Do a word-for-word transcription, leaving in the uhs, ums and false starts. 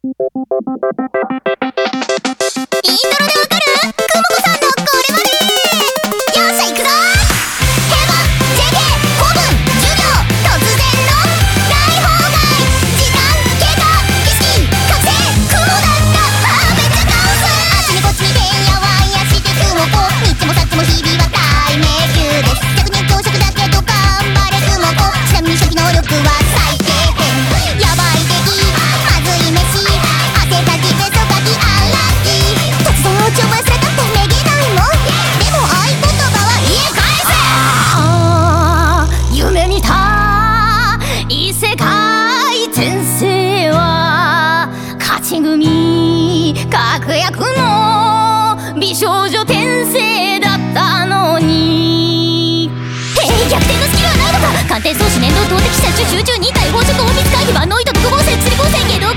悪役の美少女転生だったのに。へい、逆転のスキルはないのか。鑑定装置、粘土投擲者、集中忍耐、宝飾、隠密回避、万能糸、複合線、釣り合成、下道